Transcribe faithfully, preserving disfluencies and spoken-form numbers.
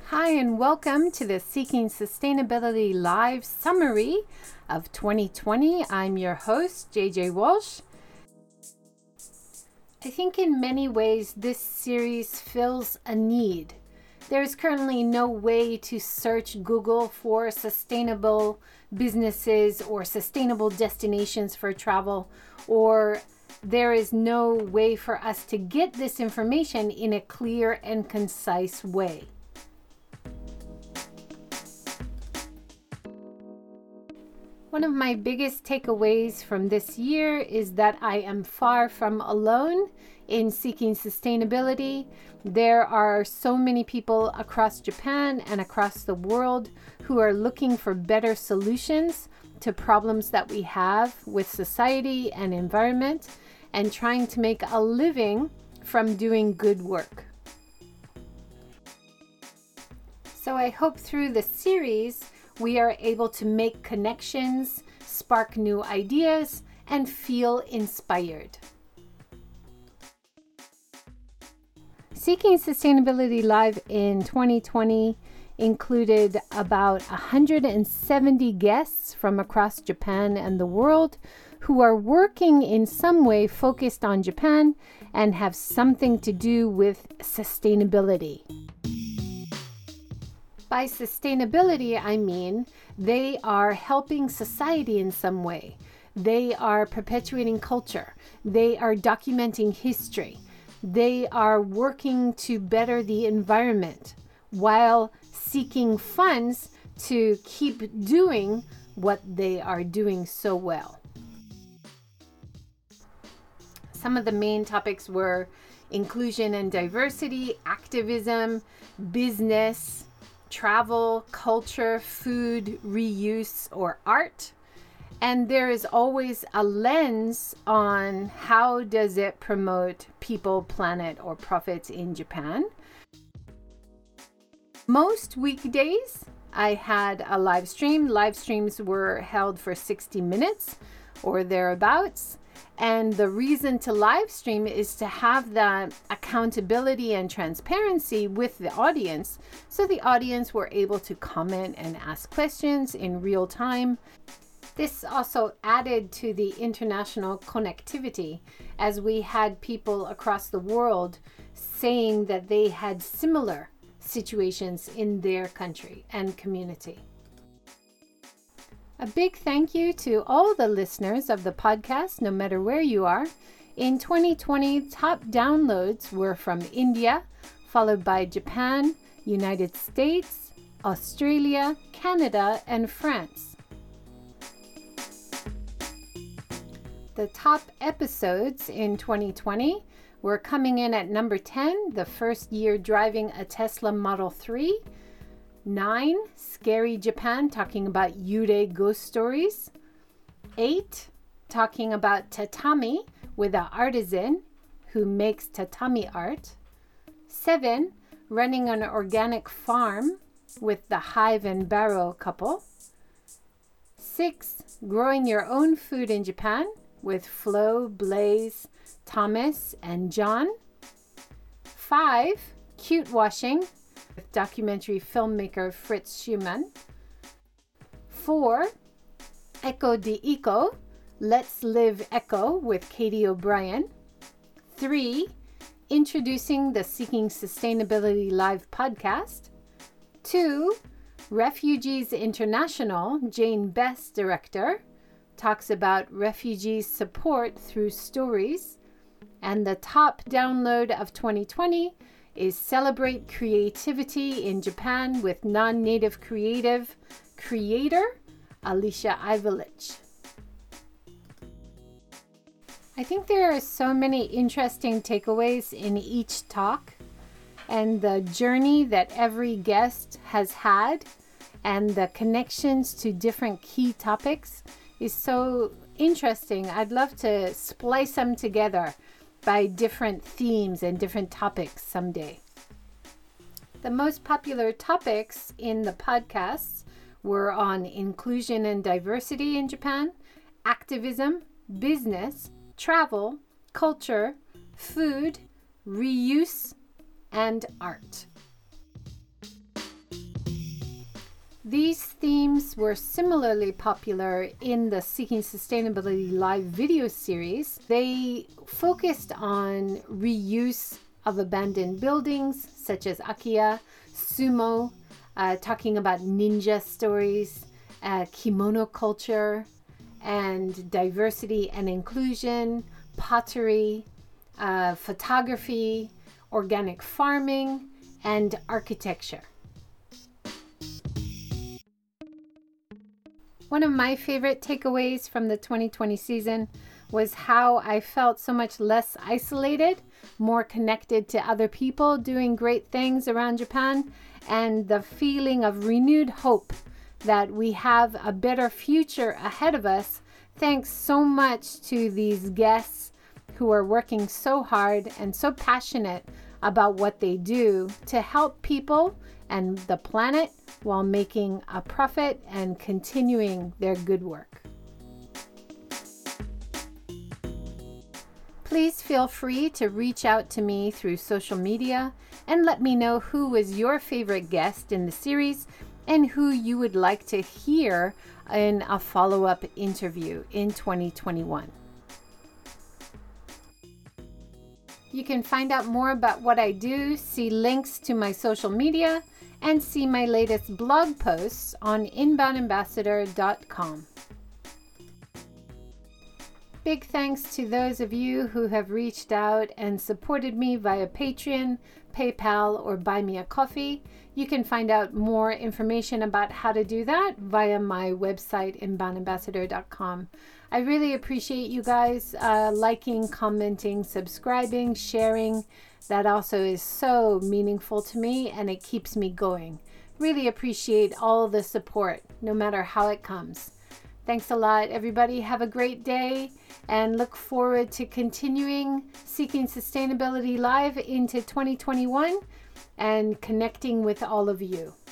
Hi, and welcome to the Seeking Sustainability Live Summary of twenty twenty. I'm your host, J J Walsh. I think in many ways this series fills a need. There is currently no way to search Google for sustainable businesses or sustainable destinations for travel, or there is no way for us to get this information in a clear and concise way. One of my biggest takeaways from this year is that I am far from alone in seeking sustainability. There are so many people across Japan and across the world who are looking for better solutions to problems that we have with society and environment and trying to make a living from doing good work. So I hope through the series we are able to make connections, spark new ideas, and feel inspired. Seeking Sustainability Live in twenty twenty included about one hundred seventy guests from across Japan and the world who are working in some way focused on Japan and have something to do with sustainability. By sustainability, I mean they are helping society in some way. They are perpetuating culture. They are documenting history. They are working to better the environment while seeking funds to keep doing what they are doing so well. Some of the main topics were inclusion and diversity, activism, business, travel, culture, food, reuse, or art. And there is always a lens on how does it promote people, planet, or profits in Japan. Most weekdays, I had a live stream. Live streams were held for sixty minutes or thereabouts. And the reason to live stream is to have that accountability and transparency with the audience. So the audience were able to comment and ask questions in real time. This also added to the international connectivity as we had people across the world saying that they had similar situations in their country and community. A big thank you to all the listeners of the podcast, no matter where you are. In twenty twenty, top downloads were from India, followed by Japan, United States, Australia, Canada, and France. The top episodes in twenty twenty were coming in at number ten, the first year driving a Tesla Model three. nine, Scary Japan, talking about Yurei ghost stories. eight, talking about tatami with an artisan who makes tatami art. seven, running an organic farm with the Hive and Barrow couple. six, growing your own food in Japan with Flo, Blaze, Thomas, and John. five, cute washing with documentary filmmaker Fritz Schumann. four, Eco de Eco, Let's Live Eco with Katie O'Brien. three, introducing the Seeking Sustainability Live podcast. two, Refugees International, Jane Best, director, talks about refugees support through stories. And the top download of twenty twenty is Celebrate Creativity in Japan with non-native creative creator Alicia Ivalich. I think there are so many interesting takeaways in each talk, and the journey that every guest has had and the connections to different key topics is so interesting. I'd love to splice them together by different themes and different topics someday. The most popular topics in the podcasts were on inclusion and diversity in Japan, activism, business, travel, culture, food, reuse, and art. These themes were similarly popular in the Seeking Sustainability Live video series. They focused on reuse of abandoned buildings, such as Akiya, sumo, uh, talking about ninja stories, uh, kimono culture, and diversity and inclusion, pottery, uh, photography, organic farming, and architecture. One of my favorite takeaways from the twenty twenty season was how I felt so much less isolated, more connected to other people doing great things around Japan, and the feeling of renewed hope that we have a better future ahead of us, thanks so much to these guests who are working so hard and so passionate about what they do to help people and the planet while making a profit and continuing their good work. Please feel free to reach out to me through social media and let me know who was your favorite guest in the series and who you would like to hear in a follow-up interview in twenty twenty-one. You can find out more about what I do, see links to my social media, and see my latest blog posts on inbound ambassador dot com. Big thanks to those of you who have reached out and supported me via Patreon, PayPal, or Buy Me a Coffee. You can find out more information about how to do that via my website, inbound ambassador dot com. I really appreciate you guys uh, liking, commenting, subscribing, sharing. That also is so meaningful to me and it keeps me going. Really appreciate all the support, no matter how it comes. Thanks a lot, everybody. Have a great day and look forward to continuing Seeking Sustainability Live into twenty twenty-one and connecting with all of you.